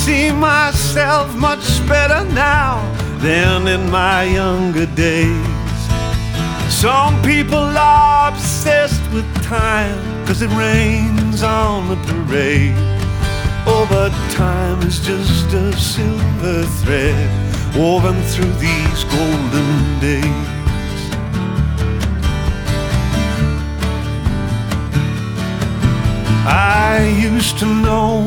see myself much better now than in my younger days. Some people are obsessed with time, 'cause it rains on the parade. Oh, but time is just a silver thread woven through these golden days. I used to know